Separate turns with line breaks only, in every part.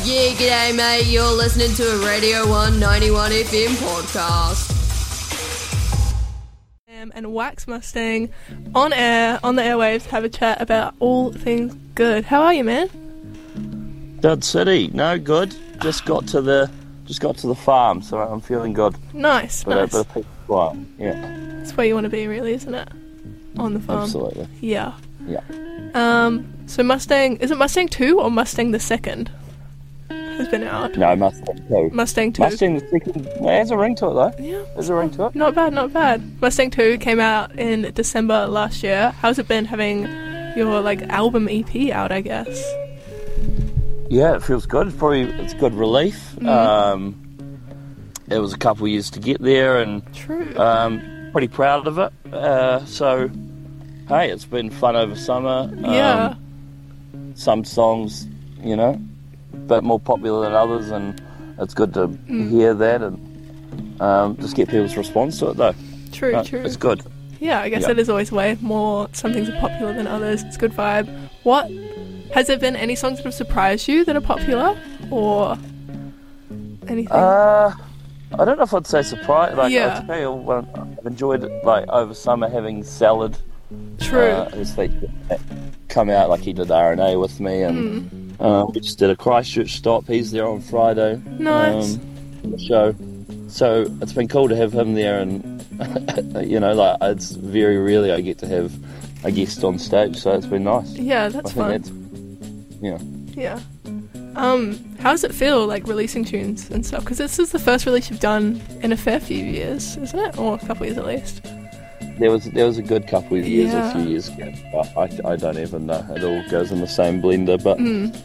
Yeah, g'day mate, you're listening to a Radio 191 FM podcast.
And Wax Mustang on air, on the airwaves, have a chat about all things good. How are you, man?
Dud City, no good. Just got to the farm, so I'm feeling good.
Nice.
Bit of peace and quiet, yeah.
That's where you want to be, really, isn't it? On the farm.
Absolutely.
Yeah.
Yeah.
So Mustang, is it Mustang 2 or Mustang the second? Has been out.
No, Mustang 2.
Mustang 2.
Mustang the second. There's a ring to it though.
Yeah.
There's a ring to it.
Not bad, not bad. Mustang 2 came out in December last year. How's it been having your album EP out, I guess?
Yeah, it feels good. It's good relief.
Mm.
It was a couple of years to get there, and
True.
pretty proud of it. So, hey, it's been fun over summer.
Yeah.
Some songs, a bit more popular than others, and it's good to hear that and just get people's response to it, though.
True.
It's good.
Yeah, I guess it is always the way. Some things are popular than others. It's a good vibe. Has there been any songs that have surprised you that are popular, or anything?
I don't know if I'd say surprise.
Yeah.
I'll tell you, I've enjoyed it, over summer having Salad.
True.
His feature come out, he did R&A with me, and we just did a Christchurch stop. He's there on Friday.
Nice.
For the show. So it's been cool to have him there, and it's very rarely I get to have a guest on stage, so it's been nice.
Yeah, that's fun. Yeah. How does it feel, releasing tunes and stuff? Because this is the first release you've done in a fair few years, isn't it? Or a couple of years at least.
There was a good couple of years,
Yeah.
a few years ago. I don't even know. It all goes in the same blender. But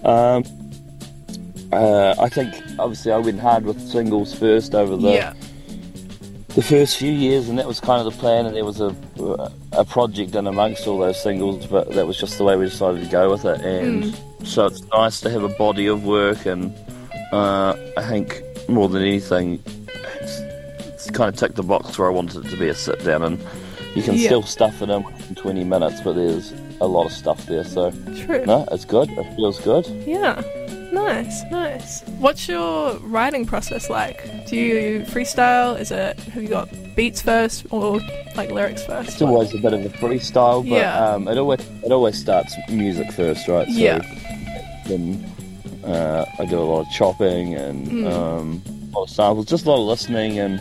I think, obviously, I went hard with singles first over the first few years, and that was kind of the plan, and there was a project in amongst all those singles, but that was just the way we decided to go with it. And so it's nice to have a body of work, and I think more than anything, it's kind of ticked the box where I wanted it to be a sit down, and you can still stuff it in 20 minutes, but there's a lot of stuff there, so
True.
no, it's good. It feels good.
Yeah. Nice. What's your writing process like? Do you freestyle? Have you got beats first or lyrics first?
It's always a bit of a freestyle, but it always starts music first, right? So then I do a lot of chopping and a lot of samples, just a lot of listening, and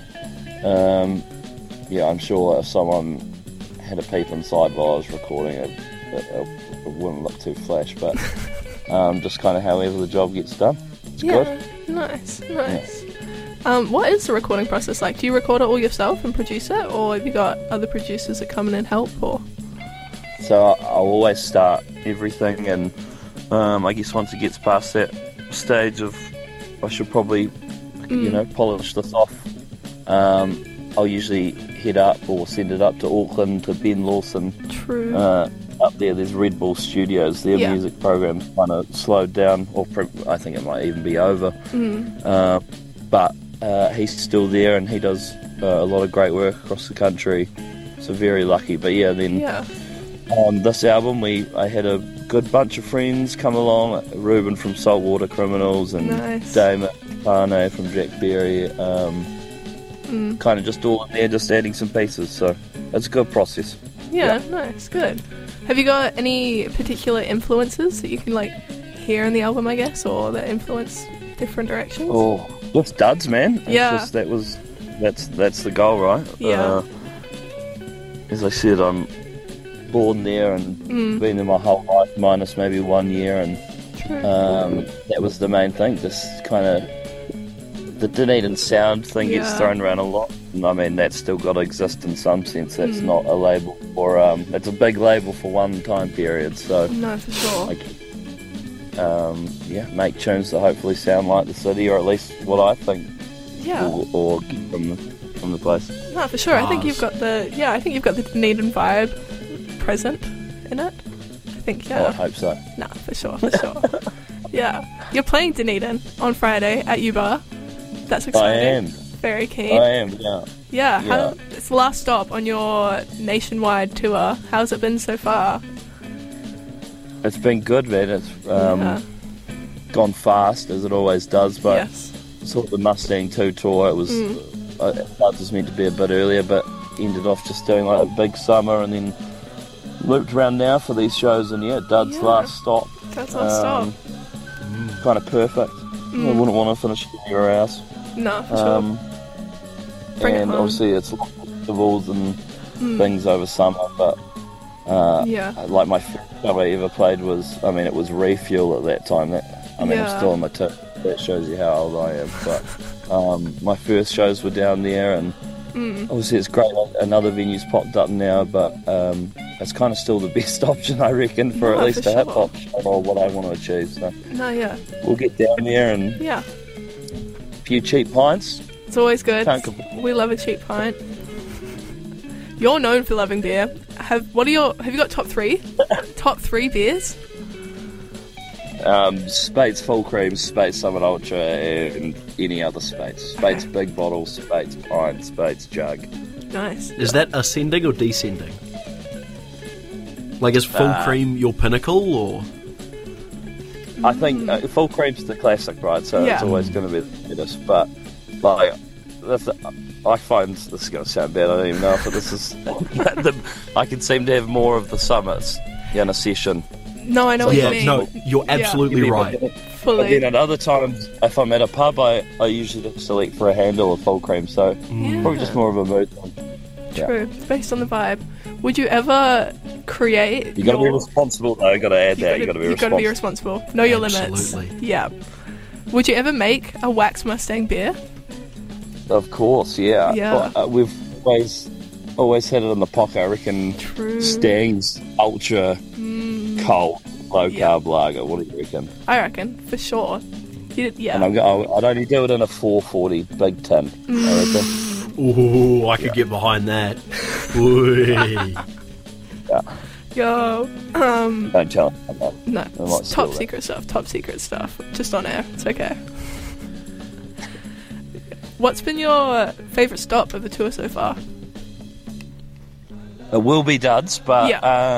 I'm sure if someone had a peep inside while I was recording it wouldn't look too flash, but just kind of however the job gets done. It's good.
Nice. What is the recording process like? Do you record it all yourself and produce it, or have you got other producers that come in and help? Or
So I'll always start everything, and I guess once it gets past that stage of I should probably polish this off, I'll usually head up or send it up to Auckland to Ben Lawson.
True.
Up there's Red Bull Studios. Their music program's kind of slowed down, or I think it might even be over. But he's still there, and he does a lot of great work across the country. So very lucky. But on this album, I had a good bunch of friends come along. Ruben from Saltwater Criminals, and Damon Pane from Jack Berry. Kind of just all in there, just adding some pieces. So it's a good process.
Yeah, nice, good. Have you got any particular influences that you can hear in the album, I guess, or that influence different directions?
Oh, just duds, man.
Yeah.
That's the goal, right?
Yeah.
As I said, I'm born there and been there my whole life, minus maybe 1 year, and that was the main thing. Just kind of the Dunedin sound thing gets thrown around a lot, and I mean that's still got to exist in some sense. That's not a label for it's a big label for one time period. So
no, for sure.
Make tunes that hopefully sound like the city, or at least what I think.
Yeah.
Or get from the place.
No, for sure. I think you've got the Dunedin vibe present in it. I think,
Oh, I hope so.
No, for sure. Yeah. You're playing Dunedin on Friday at U-Bar. That's exciting.
I am.
Very keen.
I am, yeah.
Yeah. It's the last stop on your nationwide tour. How's it been so far?
It's been good, man. It's gone fast as it always does, but
Yes.
sort of the Mustang 2 tour, it was that was meant to be a bit earlier, but ended off just doing like a big summer and then looped around now for these shows, and Dud's last stop.
That's last stop.
Kind of perfect. I wouldn't want to finish anywhere else.
No, for sure. Bring it
And
home.
obviously it's lots of festivals and things over summer, but like my first show I ever played was, it was Refuel at that time. I'm still on my tip. That shows you how old I am. But my first shows were down there, and obviously it's great. Another venue's popped up now, but it's kind of still the best option, I reckon, for at least a hip hop show or what I want to achieve. So we'll get down there and a few cheap pints.
It's always good.
Can't complain.
We love a cheap pint. You're known for loving beer. Have you got top 3? Top 3 beers?
Spates Full Cream, Spates Summit Ultra, and any other Spates. Spates Big Bottle, Spates Pint, Spates Jug.
Nice.
Is that ascending or descending? Like, is Full Cream your pinnacle, or...?
I think Full Cream's the classic, right? So it's always going to be the best. But, like, I find, this is going to sound bad, I don't even know, but this is... I can seem to have more of the summits in a session.
No, I know what you mean.
No, you're absolutely right.
Fully.
But then at other times, if I'm at a pub, I usually just select for a handle of Full Cream, so probably just more of a mood thing.
True. It's based on the vibe. Would you ever create...
You got to be responsible, though. You got to add that. You got to be responsible.
You got to be responsible. Know your limits.
Absolutely.
Yeah. Would you ever make a Wax Mustang beer?
Of course, yeah.
Yeah.
We've always had it in the pocket. I reckon Stang's Ultra Cold Low Carb Lager. What do you reckon?
I reckon, for sure. Yeah.
And I'd only do it in a 440 big tin, I reckon.
Ooh, I could get behind that.
Yo.
Don't tell them that.
No, it's top secret stuff. Top secret stuff. Just on air. It's okay. What's been your favourite stop of the tour so far?
It will be Duds, but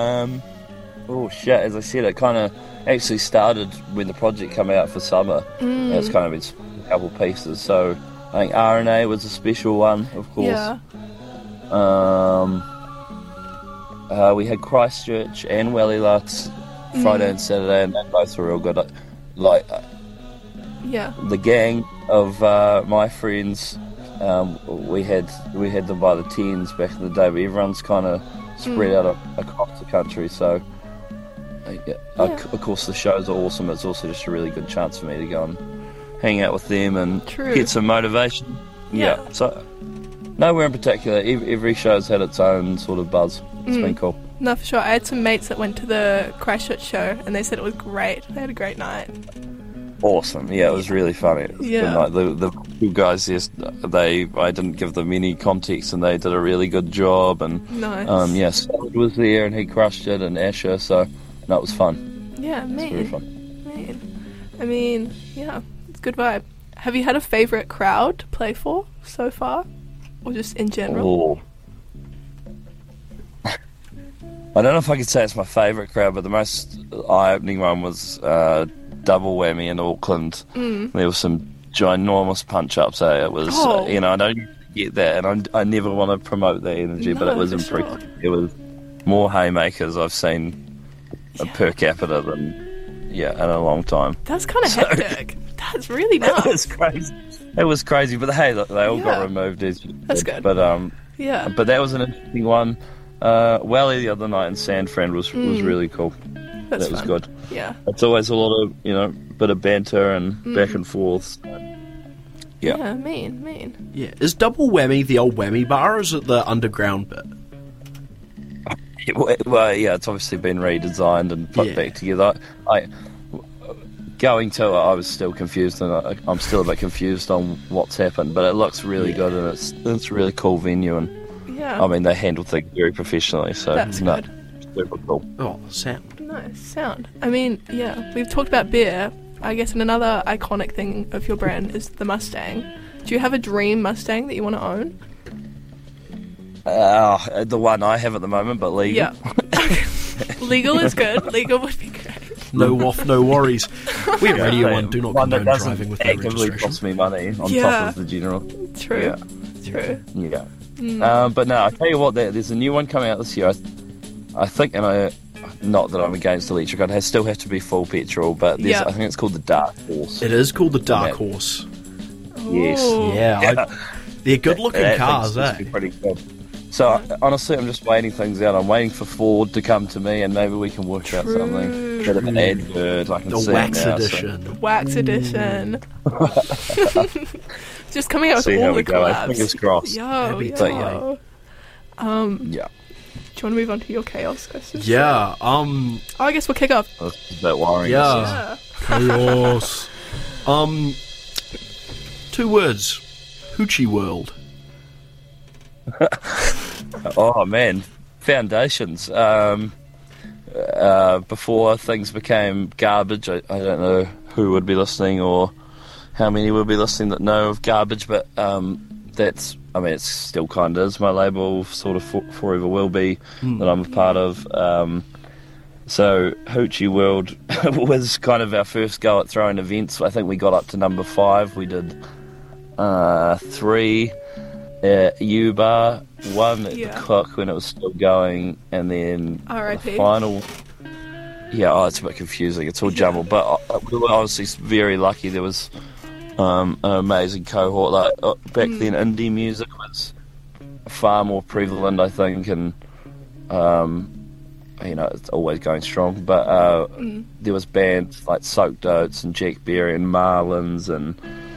as I said, it kind of actually started when the project came out for summer. And it's kind of been a couple pieces. So I think RNA was a special one, of course.
Yeah.
We had Christchurch and Welly Lutz Friday and Saturday, and they both were real good. The gang of my friends, we had them by the tens back in the day, but everyone's kind of spread out across the country. So, of course, the shows are awesome. It's also just a really good chance for me to go and hang out with them and get some motivation. Yeah. So, nowhere in particular. Every show's had its own sort of buzz. It's been cool.
No, for sure. I had some mates that went to the Christchurch show, and they said it was great. They had a great night.
Awesome. Yeah, it was really funny. Like the two guys, I didn't give them any context, and they did a really good job. And
nice.
Solid was there, and he crushed it, and Asher. So that was fun.
Yeah,
It was very fun.
I mean, it's a good vibe. Have you had a favourite crowd to play for so far, or just in general?
Oh. I don't know if I could say it's my favourite crowd, but the most eye-opening one was Double Whammy in Auckland. There was some ginormous punch-ups. It was, I don't get that, and I never want to promote that energy, but it was impressive. Sure. It was more haymakers I've seen per capita than in a long time.
That's kind of hectic. That's really nuts.
It was crazy. It was crazy, but hey, look, they all got removed.
That's good.
But but that was an interesting one. Welly the other night in San Fran was really cool. That was good.
Yeah.
It's always a lot of, bit of banter and back and forth.
Yeah, mean.
Yeah. Is Double Whammy the old Whammy bar, or is it the underground bit?
Well, it's obviously been redesigned and put back together. Going to it, I was still confused, and I'm still a bit confused on what's happened, but it looks really good, and it's a really cool venue, and I mean, they handle things very professionally, so
that's good.
Super cool. Oh, sound.
Nice, sound. I mean, we've talked about beer. I guess another iconic thing of your brand is the Mustang. Do you have a dream Mustang that you want to own?
The one I have at the moment, but legal.
Yeah. Legal is good. Legal would be great.
No off, no worries. We at Radio 1 do not condone driving with no
actively
registration.
cost me money on top of the general.
True. True.
Yeah. But no, I tell you what, there's a new one coming out this year. I think, and not that I'm against electric, it still has to be full petrol, but I think it's called the Dark Horse.
It is called the Dark Horse.
Yes.
Yeah. They're good-looking cars,
eh? Pretty good. So honestly, I'm just waiting things out. I'm waiting for Ford to come to me, and maybe we can work out something. Bit of an advert. I can see
wax
it now,
edition.
So.
Wax edition. Just coming out with all the collabs.
Fingers crossed.
Yo.
Yeah.
Do you want to move on to your chaos questions?
Yeah.
I guess we'll kick off.
That's a bit worrying.
Yeah. Chaos. 2 words. Hoochie World.
Oh man, foundations. Before things became garbage, I don't know who would be listening or how many would be listening that know of garbage, but it still kind of is my label, sort of forever will be, that I'm a part of. So Hoochie World was kind of our first go at throwing events. I think we got up to number 5. We did 3 at U-Bar, 1 at the Cook when it was still going, and then
R.I.P.
the final... Yeah, it's a bit confusing. It's all jumbled, but we were obviously very lucky. There was an amazing cohort. Back then, indie music was far more prevalent, I think, and it's always going strong. But there was bands like Soaked Oats and Jack Berry and Marlins and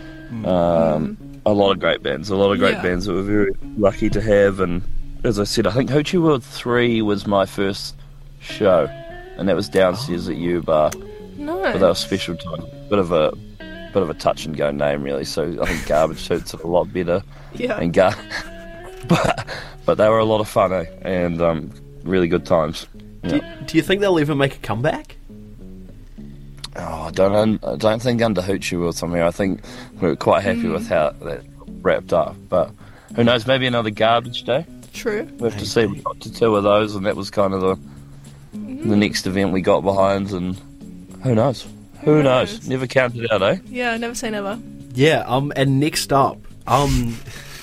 a lot of great bands. A lot of great bands that we're very lucky to have. And as I said, I think Hoochie World 3 was my first show. And that was downstairs at U-Bar.
Nice.
But that was special time. Bit of a touch and go name, really. So I think Garbage suits it a lot better.
Yeah.
And but they were a lot of fun, eh? And really good times. Yeah.
Do you think they'll ever make a comeback?
Oh, I don't think under Hoochie World something. I think we were quite happy with how that wrapped up. But who knows? Maybe another Garbage Day.
True.
We have to see. We got to 2 of those, and that was kind of the next event we got behind, and who knows? Who knows? Never count it out, eh?
Yeah, never say never.
Yeah, and next up, I've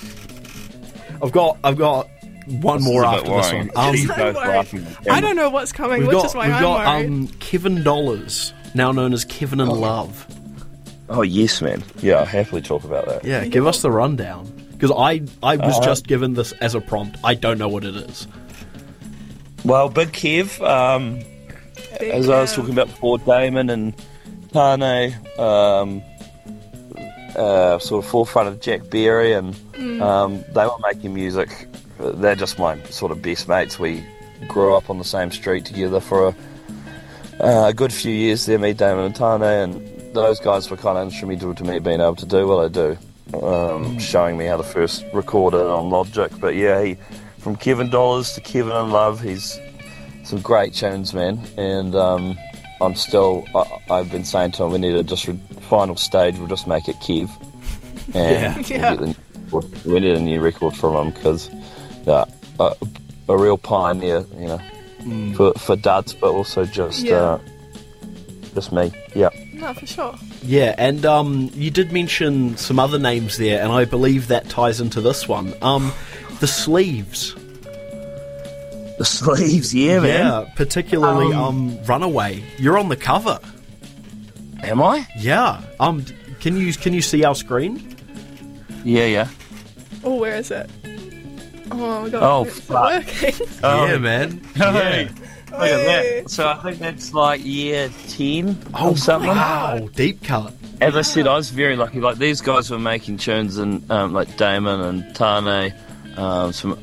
got one more after this one.
I don't know what's coming, which is why I'm worried.
We've got Kevin Dollars, now known as Kevin in Love.
Oh yes, man. Yeah, I'll happily talk about that.
Yeah, give us the rundown, because I was just given this as a prompt. I don't know what it is.
Well, Big Kev, as I was talking about before, Damon and Tane, sort of forefront of Jack Berry, and they were making music. They're just my sort of best mates. We grew up on the same street together for a good few years there, me, Damon and Tane, and those guys were kind of instrumental to me being able to do what I do, showing me how to first record it on Logic. But yeah, from Kevin Dollars to Kevin in Love, he's some great tunes, man. And I've been saying to him, we need a final stage, we'll just make it Kev. And we need a new record from him, because a real pioneer, for duds, but also just me. Yeah.
No, for sure.
Yeah, and you did mention some other names there, and I believe that ties into this one. The Sleeves.
The Sleeves, yeah, man.
Yeah, particularly Runaway. You're on the cover.
Am I?
Yeah. Can you see our screen?
Yeah.
Oh, where is it? Oh my god.
Oh,
it's not working.
Yeah, man.
Yeah. Look at that. So I think that's like year 10 or something.
Wow, deep cut.
As I said, I was very lucky. Like, these guys were making tunes, and like Damon and Tane, some.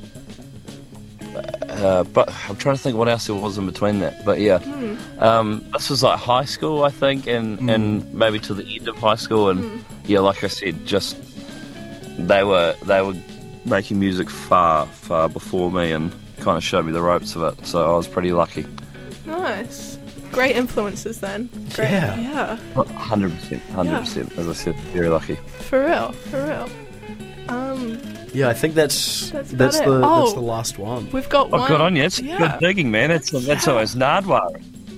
But I'm trying to think what else there was in between that. But yeah, this was like high school, I think, and maybe to the end of high school. And yeah, like I said, just they were making music far before me, and kind of showed me the ropes of it. So I was pretty lucky.
Nice. Great influences then. Great.
Yeah.
100%. As I said, very lucky.
For real.
Yeah, I think that's the last one.
We've got one.
Oh, good on you. It's good digging, man. That's always Nardwar.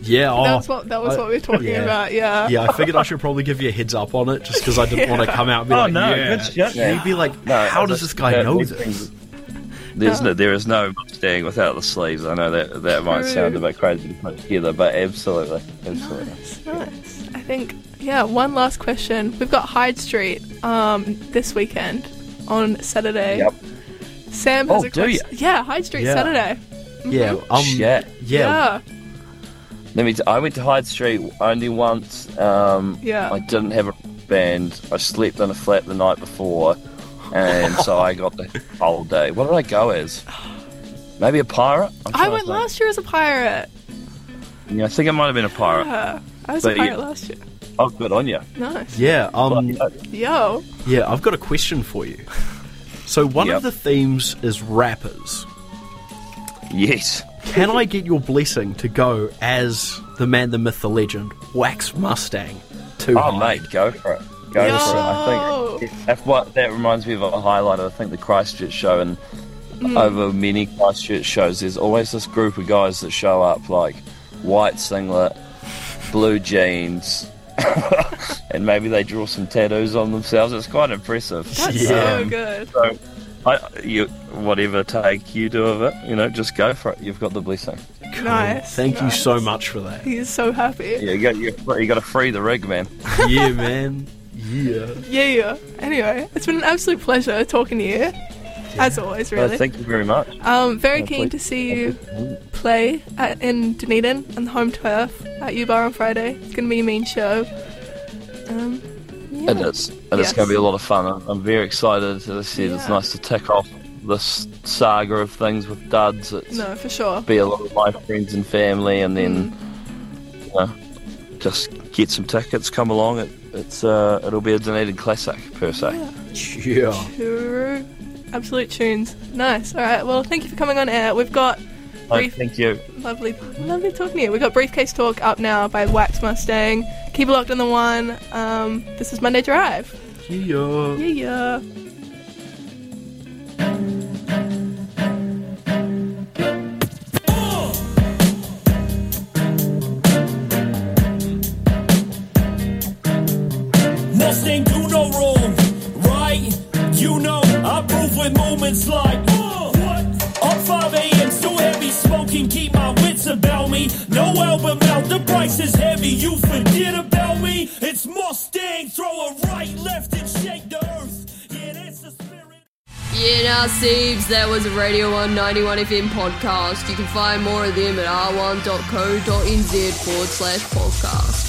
Yeah,
that was what we were talking about. Yeah.
Yeah, I figured I should probably give you a heads up on it, just because I didn't want to come out and be
good shit.
You'd be like, how does this guy know this?
There is no Mustang without the sleeves. I know that might sound a bit crazy to put together, but absolutely.
Nice. I think, one last question. We've got Hyde Street this weekend on Saturday.
Yep.
Sam has a question. Yeah, Hyde Street Saturday. Mm-hmm.
Yeah.
I went to Hyde Street only once. I didn't have a band. I slept in a flat the night before, and so I got the whole day. What did I go as? Maybe a pirate?
I went last year as a pirate.
Yeah, I think it might have been a pirate.
Yeah, I was a pirate last year.
Oh, good on you.
Nice.
Yeah.
Yo.
Yeah, I've got a question for you. So one of the themes is rappers.
Yes.
Can I get your blessing to go as the man, the myth, the legend, Wax Mustang?
Mate, go for it. Go for it. I think that reminds me of a highlight. I think the Christchurch show, and over many Christchurch shows, there's always this group of guys that show up like white singlet, blue jeans, and maybe they draw some tattoos on themselves. It's quite impressive.
That's so good.
So, whatever take you do of it, just go for it. You've got the blessing.
Cool. Nice.
Thank you so much for that.
He's so happy.
Yeah, you got to free the rig, man.
Yeah, man. Yeah.
Anyway, it's been an absolute pleasure talking to you. As always, really.
Thank you very much.
Very keen to see you play in Dunedin on the home turf at U-Bar on Friday. It's going to be a mean show.
It is. And it's going to be a lot of fun. I'm very excited. As I said, it's nice to tick off this saga of things with Duds.
No, for sure.
Be a lot of my friends and family, and then just get some tickets, come along. It'll be a Dunedin classic, per se.
Yeah.
True. Absolute tunes. Nice. All right. Well, thank you for coming on air. We've got...
thank you.
Lovely talking to you. We've got Briefcase Talk up now by Wax Mustang. Keep it locked on the one. This is Monday Drive.
Yeah.
Mustang do no wrong, right? I prove with moments like up 5 a.m. still heavy smoking, keep my wits about me. No album out, the price is heavy. You forget about me. It's Mustang, throw a right, left, and shake the earth. Yeah, that's the spirit.
Yeah, now, Siebes, that was a Radio 191 FM podcast. You can find more of them at r1.co.nz/podcast.